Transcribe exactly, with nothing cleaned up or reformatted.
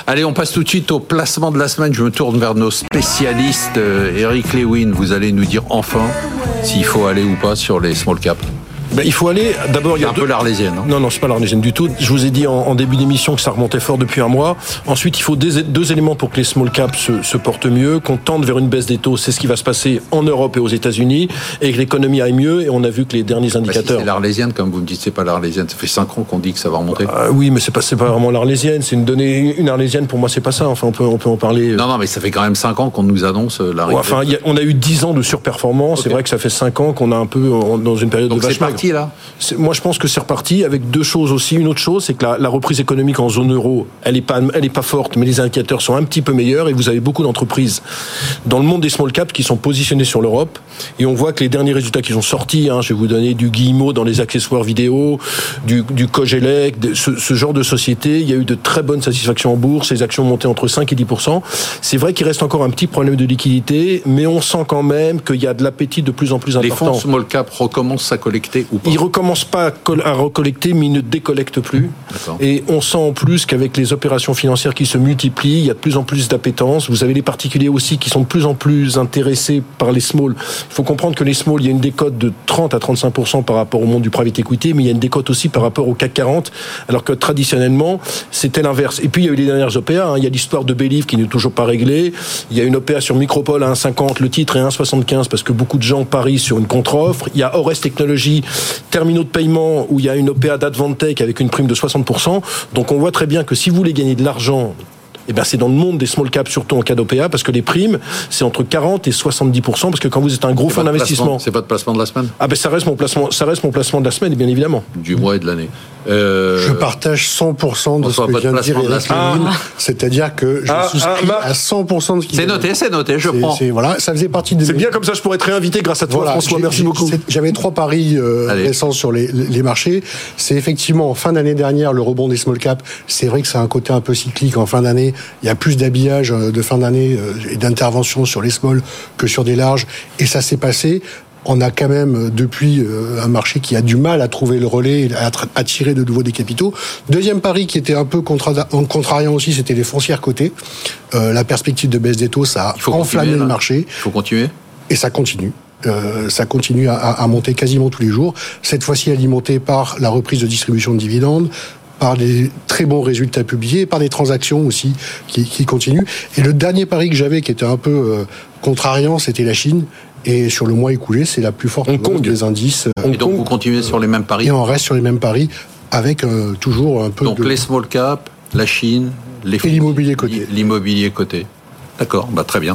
Allez, on passe tout de suite au placement de la semaine. Je me tourne vers nos spécialistes. Euh, Eric Lewin, vous allez nous dire enfin s'il faut aller ou pas sur les small caps. Ben, il faut aller, d'abord... C'est il y a un deux... peu l'Arlésienne. Hein. Non, non, c'est pas l'Arlésienne du tout. Je vous ai dit en, en début d'émission que ça remontait fort depuis un mois. Ensuite, il faut des, deux éléments pour que les small caps se, se portent mieux, qu'on tende vers une baisse des taux. C'est ce qui va se passer en Europe et aux États-Unis, et que l'économie aille mieux. Et on a vu que les derniers indicateurs... Bah si c'est l'Arlésienne, comme vous me dites, c'est pas l'Arlésienne. Ça fait cinq ans qu'on dit que ça va remonter. Euh, oui, mais c'est pas, c'est pas vraiment l'Arlésienne. C'est une donnée, une Arlésienne, pour moi, c'est pas ça. Enfin, on peut, on peut en parler. Non, non, mais ça fait quand même cinq ans qu'on nous annonce l'arrivée. Ouais, enfin, y a, on a eu dix ans de surperformance. Okay. C'est vrai que ça fait cinq ans qu'on a un peu dans une période Donc de vache c'est parti, là. Moi, je pense que c'est reparti avec deux choses aussi. Une autre chose, c'est que la, la reprise économique en zone euro, elle est pas, elle est pas forte, mais les indicateurs sont un petit peu meilleurs et vous avez beaucoup d'entreprises dans le monde des small caps qui sont positionnées sur l'Europe. Et on voit que les derniers résultats qui sont sortis, hein, je vais vous donner du Guillemot dans les accessoires vidéo, du, du Cogelec, de, ce, ce genre de société. Il y a eu de très bonnes satisfactions en bourse. Les actions ont monté entre cinq et dix pour cent. C'est vrai qu'il reste encore un petit problème de liquidité, mais on sent quand même qu'il y a de l'appétit de plus en plus important. Les fonds small cap recommencent à collecter ou pas? Ils recommencent pas à recollecter, mais ils ne décollectent plus. D'accord. Et on sent en plus qu'avec les opérations financières qui se multiplient, il y a de plus en plus d'appétence. Vous avez les particuliers aussi qui sont de plus en plus intéressés par les small. Il faut comprendre que les small, il y a une décote de trente à trente-cinq pour cent par rapport au monde du private equity, mais il y a une décote aussi par rapport au C A C quarante, alors que traditionnellement, c'était l'inverse. Et puis, il y a eu les dernières O P A. Hein. Il y a l'histoire de Believe qui n'est toujours pas réglée. Il y a une O P A sur Micropole à un virgule cinquante, le titre est un virgule soixante-quinze parce que beaucoup de gens parient sur une contre-offre. Il y a Ores Technologies, terminaux de paiement, où il y a une O P A d'Advantech avec une prime de soixante pour cent. Donc on voit très bien que si vous voulez gagner de l'argent, eh ben c'est dans le monde des small caps, surtout en cas d'O P A, parce que les primes, c'est entre quarante et soixante-dix pour cent, parce que quand vous êtes un gros fonds d'investissement... C'est pas de placement de la semaine? Ah ben ça reste mon placement, ça reste mon placement de la semaine, bien évidemment. Du mois et de l'année. Euh... Je partage cent pour cent de ce que vient de dire Eric Lewin, c'est-à-dire que je ah, souscris ah, bah, à cent pour cent de ce qu'il C'est noté, c'est noté, je c'est, prends. C'est, voilà, ça faisait partie de... C'est bien comme ça, je pourrais être réinvité grâce à toi, voilà, François, j'ai, merci j'ai, beaucoup. J'avais trois paris euh, récents sur les, les marchés. C'est effectivement, en fin d'année dernière, le rebond des small caps, c'est vrai que c'est un côté un peu cyclique. En fin d'année, il y a plus d'habillage de fin d'année et d'intervention sur les small que sur des larges, et ça s'est passé. On a quand même, depuis, un marché qui a du mal à trouver le relais, à attirer de nouveau des capitaux. Deuxième pari qui était un peu contra- contrariant aussi, c'était les foncières cotées. Euh, la perspective de baisse des taux, ça a enflammé le marché. Il faut continuer. Et ça continue. Euh, ça continue à, à monter quasiment tous les jours. Cette fois-ci alimenté par la reprise de distribution de dividendes, par des très bons résultats publiés, par des transactions aussi qui, qui continuent. Et le dernier pari que j'avais, qui était un peu euh, contrariant, c'était la Chine. Et sur le mois écoulé, c'est la plus forte des indices. Et donc vous continuez sur les mêmes paris? Et on reste sur les mêmes paris, avec euh, toujours un peu donc de... Donc les small caps, la Chine, les et l'immobilier coté. L'immobilier coté. D'accord, bah très bien.